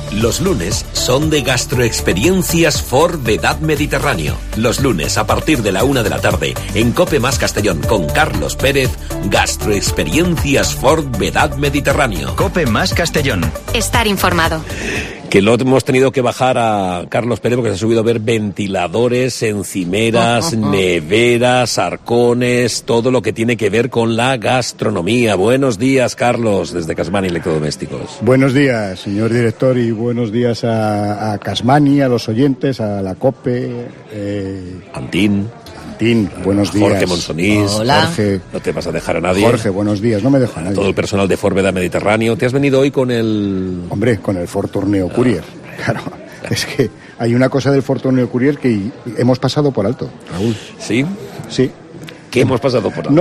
Los lunes son de Gastroexperiencias Forvedad Mediterráneo. Los lunes a partir de la 1 de la tarde en COPE más Castellón con Carlos Pérez, Gastroexperiencias Forvedad Mediterráneo. COPE más Castellón. Estar informado. Que lo hemos tenido que bajar a Carlos Pérez porque se ha subido a ver ventiladores, encimeras, neveras, arcones, todo lo que tiene que ver con la gastronomía. Buenos días, Carlos, desde Casmani Electrodomésticos. Buenos días, señor director, y buenos días a Casmani, a los oyentes, a la COPE. Antín, buenos días. Jorge Monsonís. Hola. Jorge, No te vas a dejar a nadie. Jorge, buenos días, no me dejo a nadie. Todo el personal de Forvedad Mediterráneo. ¿Te has venido hoy con el...? Hombre, con el Ford Tourneo Courier. Claro, es que hay una cosa del Ford Tourneo Courier que hemos pasado por alto, Raúl. ¿Sí? Sí. ¿Qué hemos pasado por alto?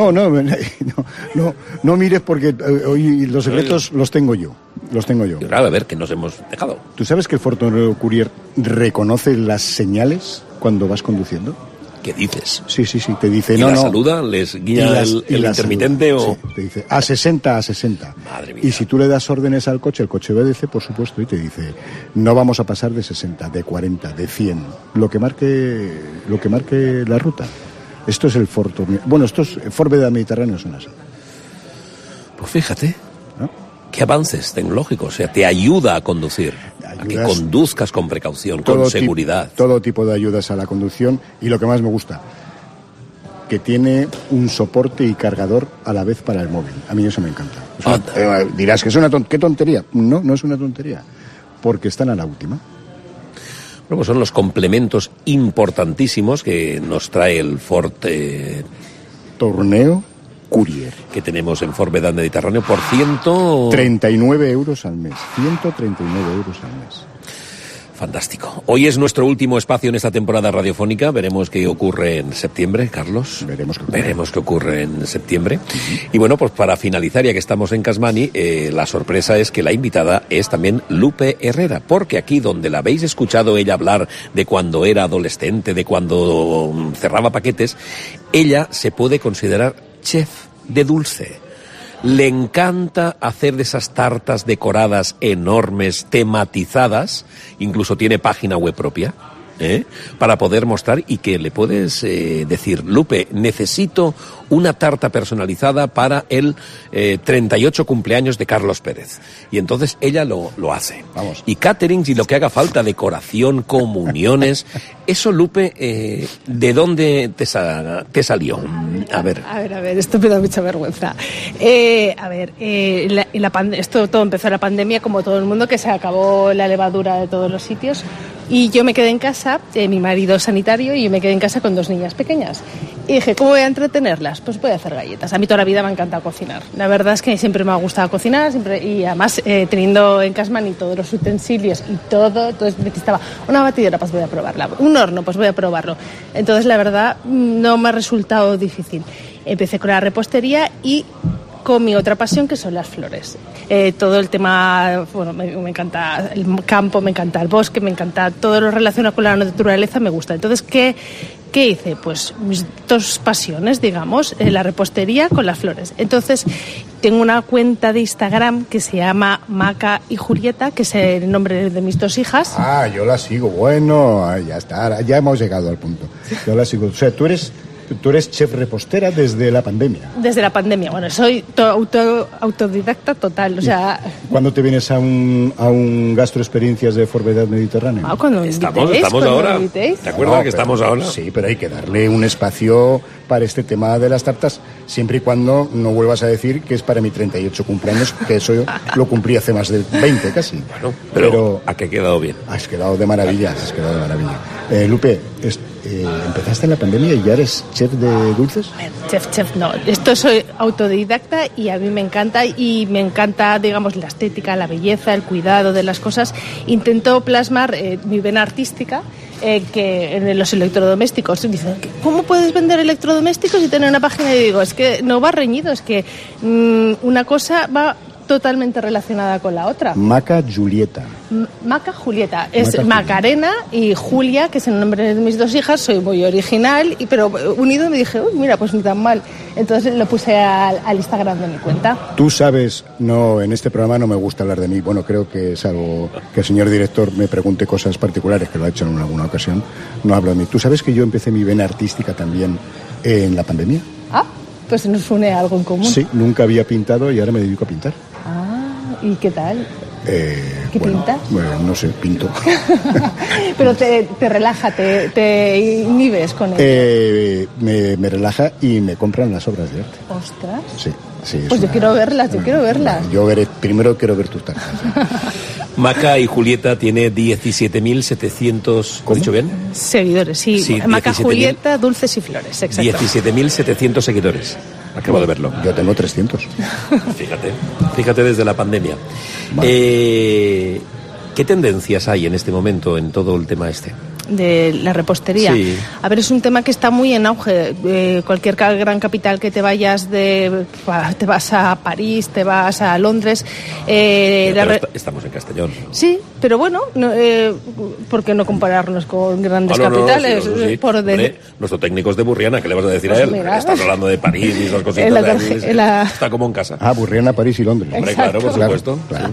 No mires porque hoy los secretos los tengo yo. Claro, a ver, que nos hemos dejado. ¿Tú sabes que el Ford Tourneo Courier reconoce las señales cuando vas conduciendo? ¿Qué dices? Sí, te dice... ¿Y la saluda? ¿Les guía el intermitente o...? Sí, te dice a 60. Madre mía. Y si tú le das órdenes al coche, el coche obedece, por supuesto, y te dice, no vamos a pasar de 60, de 40, de 100, lo que marque la ruta. Esto es el Ford Tourneo. Bueno, estos Forvedad Mediterráneo son así. Pues fíjate, ¿no? Qué avances tecnológicos, o sea, te ayuda a conducir, a que conduzcas con precaución, con seguridad. Todo tipo de ayudas a la conducción, y lo que más me gusta, que tiene un soporte y cargador a la vez para el móvil. A mí eso me encanta. Dirás que es una ¿qué tontería? No es una tontería, porque están a la última. Bueno, pues son los complementos importantísimos que nos trae el Ford Tourneo Courier, que tenemos en Forvedad Mediterráneo por 39 euros al mes. 139 euros al mes. Fantástico. Hoy es nuestro último espacio en esta temporada radiofónica. Veremos qué ocurre en septiembre, Carlos. Veremos qué ocurre en septiembre. Y bueno, pues para finalizar, ya que estamos en Casmani, la sorpresa es que la invitada es también Lupe Herrera, porque aquí donde la habéis escuchado ella hablar de cuando era adolescente, de cuando cerraba paquetes, ella se puede considerar chef de dulce. Le encanta hacer de esas tartas decoradas enormes, tematizadas, incluso tiene página web propia, para poder mostrar y que le puedes decir, Lupe, necesito una tarta personalizada para el 38 cumpleaños de Carlos Pérez. Y entonces ella lo hace. Vamos. Y caterings y lo que haga falta, decoración, comuniones. Eso, Lupe, ¿de dónde te salió? A ver, esto me da mucha vergüenza. Esto todo empezó en la pandemia, como todo el mundo, que se acabó la levadura de todos los sitios. Y yo me quedé en casa, mi marido es sanitario, y yo me quedé en casa con 2 niñas pequeñas. Y dije, ¿cómo voy a entretenerlas? Pues voy a hacer galletas. A mí toda la vida me ha encantado cocinar. La verdad es que siempre me ha gustado cocinar, y además teniendo en Casmani todos los utensilios y todo, entonces necesitaba una batidora, pues voy a probarla. Un horno, pues voy a probarlo. Entonces, la verdad, no me ha resultado difícil. Empecé con la repostería y con mi otra pasión, que son las flores. Todo el tema, bueno, me encanta el campo, me encanta el bosque, me encanta todo lo relacionado con la naturaleza, me gusta. Entonces, ¿qué hice? Pues mis 2 pasiones, digamos, la repostería con las flores. Entonces, tengo una cuenta de Instagram que se llama Maca y Julieta, que es el nombre de mis 2 hijas. Yo la sigo, bueno, ya está, ya hemos llegado al punto. Yo la sigo, o sea, tú eres chef repostera desde la pandemia. Desde la pandemia, bueno, soy autodidacta total, o sea... ¿Cuándo te vienes a un Gastroexperiencias de Forvedad Mediterráneo? Cuando estamos ahora. ¿Te acuerdas que estamos ahora? Sí, pero hay que darle un espacio para este tema de las tartas, siempre y cuando no vuelvas a decir que es para mi 38 cumpleaños, que eso yo lo cumplí hace más de 20 casi. Bueno, pero ¿a qué ha quedado bien? Has quedado de maravilla, Lupe, ¿empezaste en la pandemia y ya eres chef de dulces? Chef, no. Esto soy autodidacta y a mí me encanta, digamos, la estética, la belleza, el cuidado de las cosas. Intento plasmar mi vena artística, que en los electrodomésticos dicen, ¿cómo puedes vender electrodomésticos y tener una página? Y digo, es que no va reñido, es que una cosa va totalmente relacionada con la otra. Maca Julieta. Maca Julieta. Es Macarena y Julia, que es el nombre de mis dos hijas. Soy muy original, pero unido me dije, uy, mira, pues ni tan mal. Entonces lo puse al Instagram de mi cuenta. Tú sabes, no, en este programa no me gusta hablar de mí. Bueno, creo que salvo que el señor director me pregunte cosas particulares, que lo ha hecho en alguna ocasión, no hablo de mí. ¿Tú sabes que yo empecé mi vena artística también en la pandemia? Ah, pues nos une algo en común. Sí, nunca había pintado y ahora me dedico a pintar. Ah, ¿y qué tal? ¿Qué pintas? Bueno, no sé, pinto. Pero te relaja, te inhibes con ello. Me relaja y me compran las obras de arte. ¡Ostras! Sí. Pues yo quiero verlas. Primero quiero ver tus tartas. Maca y Julieta tiene 17.700... ¿Has dicho bien? Seguidores, sí. Maca Julieta, Dulces y Flores, exacto. 17.700 seguidores. Acabo de verlo. Yo tengo 300. Fíjate desde la pandemia. Vale. ¿Qué tendencias hay en este momento en todo el tema este? De la repostería. Sí. A ver, es un tema que está muy en auge. Cualquier gran capital que te vayas, te vas a París, te vas a Londres. Estamos en Castellón. Sí, pero bueno, ¿por qué no compararnos con grandes capitales? Sí. Nuestro técnico es de Burriana, ¿qué le vas a decir a él? Mira. Estás hablando de París y esas cositas. Está como en casa. Burriana, París y Londres. Hombre, claro, por supuesto. Claro.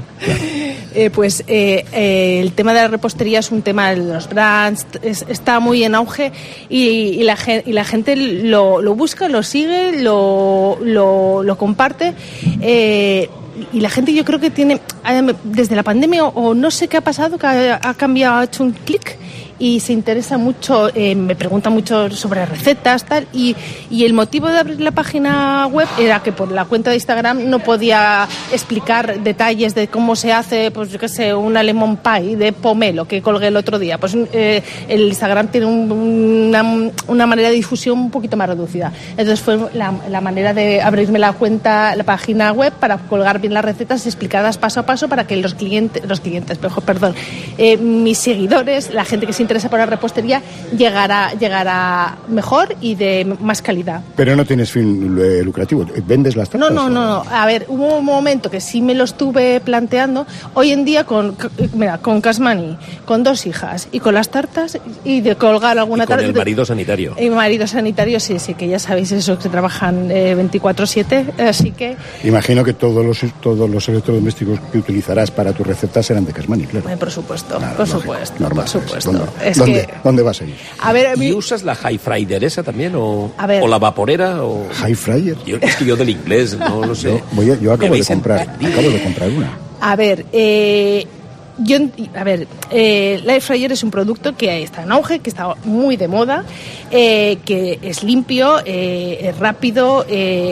El tema de la repostería es un tema de los brands, está muy en auge y la gente lo busca, lo sigue, lo comparte. Y la gente, yo creo que tiene, desde la pandemia, o no sé qué ha pasado, que ha cambiado, ha hecho un clic y se interesa mucho, me pregunta mucho sobre recetas, tal, y el motivo de abrir la página web era que por la cuenta de Instagram no podía explicar detalles de cómo se hace, pues yo qué sé, una lemon pie de pomelo que colgué el otro día. Pues el Instagram tiene una manera de difusión un poquito más reducida. Entonces fue la manera de abrirme la página web para colgar bien las recetas explicadas paso a paso para que mis seguidores, la gente que se interesa por la repostería, llegará mejor y de más calidad. Pero no tienes fin lucrativo, ¿vendes las tartas? No. A ver, hubo un momento que sí me lo estuve planteando. Hoy en día con Casmani, con 2 hijas y con las tartas y de colgar alguna tarta. Con el marido sanitario. El marido sanitario, sí, que ya sabéis eso, que trabajan 24/7, así que... Imagino que todos los electrodomésticos que utilizarás para tus recetas serán de Casmani, claro. Por supuesto, claro, por supuesto. Normal, por supuesto. ¿Dónde vas a ir? A ver, ¿Y usas la high fryer esa también? ¿O la vaporera? O... ¿High fryer? Es que yo del inglés no lo sé. Yo acabo de comprar una. A ver, la air fryer es un producto que está en auge, que está muy de moda, que es limpio, es rápido,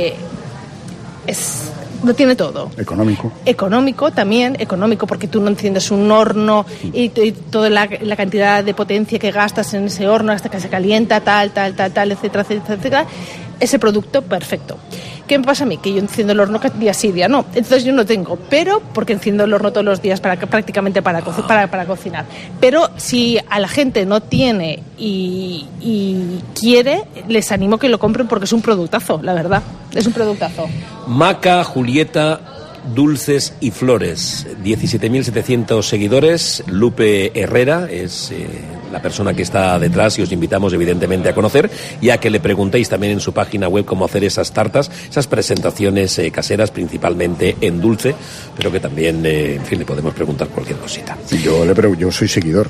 lo tiene todo. Económico también, porque tú no enciendes un horno y toda la cantidad de potencia que gastas en ese horno hasta que se calienta, tal, etcétera. Ese producto perfecto. ¿Qué me pasa a mí? Que yo enciendo el horno día sí, día no. Entonces yo no tengo, pero porque enciendo el horno todos los días prácticamente para cocinar. Pero si a la gente no tiene y quiere, les animo que lo compren porque es un productazo, la verdad. Es un productazo. Maca, Julieta, Dulces y Flores, 17.700 seguidores. Lupe Herrera es la persona que está detrás y os invitamos evidentemente a conocer y a que le preguntéis también en su página web cómo hacer esas tartas, esas presentaciones caseras, principalmente en dulce, pero que también, le podemos preguntar cualquier cosita. Yo soy seguidor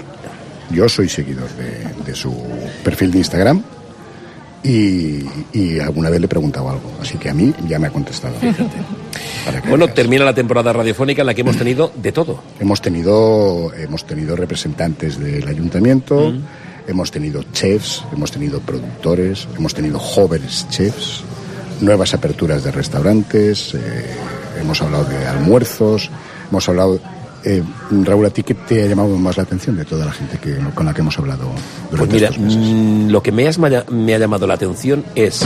de su perfil de Instagram. Y alguna vez le he preguntado algo, así que a mí ya me ha contestado. Bueno, termina la temporada radiofónica en la que hemos tenido de todo. Hemos tenido representantes del ayuntamiento, hemos tenido chefs, hemos tenido productores, hemos tenido jóvenes chefs, nuevas aperturas de restaurantes, hemos hablado de almuerzos, hemos hablado... Raúl, ¿a ti qué te ha llamado más la atención de toda la gente con la que hemos hablado durante estos meses? Lo que me ha llamado la atención es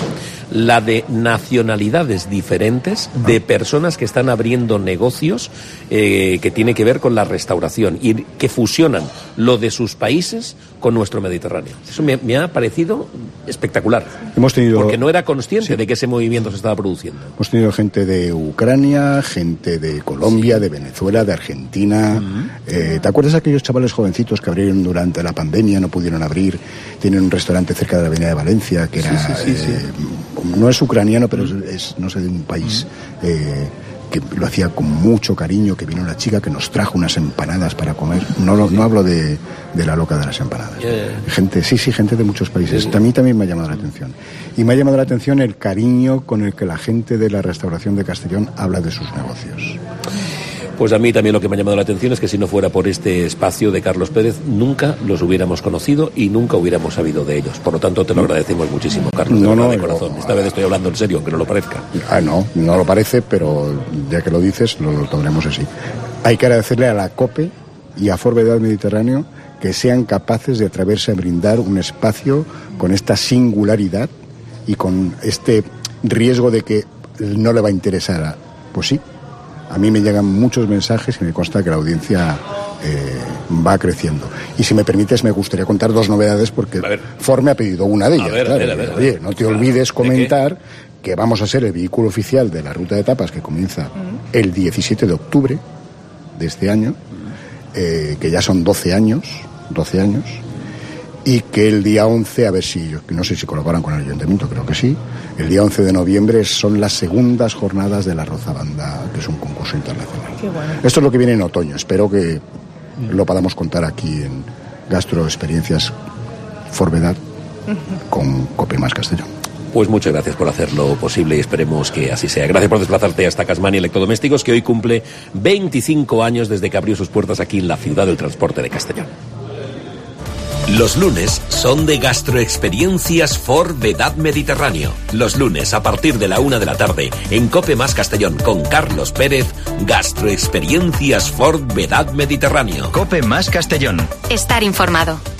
la de nacionalidades diferentes, de personas que están abriendo negocios que tiene que ver con la restauración y que fusionan lo de sus países con nuestro Mediterráneo. Eso me ha parecido espectacular. Porque no era consciente de que ese movimiento se estaba produciendo. Hemos tenido gente de Ucrania, gente de Colombia, de Venezuela, de Argentina. ¿Te acuerdas de aquellos chavales jovencitos que abrieron durante la pandemia, no pudieron abrir? Tienen un restaurante cerca de la Avenida de Valencia que era... no es ucraniano, pero es no sé, de un país... que lo hacía con mucho cariño, que vino la chica que nos trajo unas empanadas para comer. No hablo de la loca de las empanadas. Gente de muchos países. A mí también me ha llamado la atención. Y me ha llamado la atención el cariño con el que la gente de la restauración de Castellón habla de sus negocios. Pues a mí también lo que me ha llamado la atención es que si no fuera por este espacio de Carlos Pérez, nunca los hubiéramos conocido y nunca hubiéramos sabido de ellos. Por lo tanto, te lo agradecemos muchísimo, Carlos, de corazón. Esta vez estoy hablando en serio, aunque no lo parezca. No lo parece, pero ya que lo dices, lo tomaremos así. Hay que agradecerle a la COPE y a Forvedad Mediterráneo que sean capaces de atreverse a brindar un espacio con esta singularidad y con este riesgo de que no le va a interesar. Pues sí. A mí me llegan muchos mensajes y me consta que la audiencia va creciendo. Y si me permites, me gustaría contar dos novedades porque Ford me ha pedido una de ellas. Oye, no te olvides comentar que vamos a ser el vehículo oficial de la ruta de etapas que comienza el 17 de octubre de este año, que ya son 12 años, y que el día 11, a ver si, no sé si colaboran con el ayuntamiento, creo que sí, el día 11 de noviembre son las segundas jornadas de la Rozabanda, que es un concurso internacional. Qué bueno. Esto es lo que viene en otoño, espero que lo podamos contar aquí en Gastroexperiencias Forvedad con COPE más Castellón. Pues muchas gracias por hacerlo posible y esperemos que así sea. Gracias por desplazarte hasta Casmania Electrodomésticos, que hoy cumple 25 años desde que abrió sus puertas aquí en la ciudad del transporte de Castellón. Los lunes son de Gastroexperiencias Forvedad Mediterráneo. Los lunes a partir de la 1 de la tarde en COPE más Castellón con Carlos Pérez, Gastroexperiencias Forvedad Mediterráneo. COPE más Castellón. Estar informado.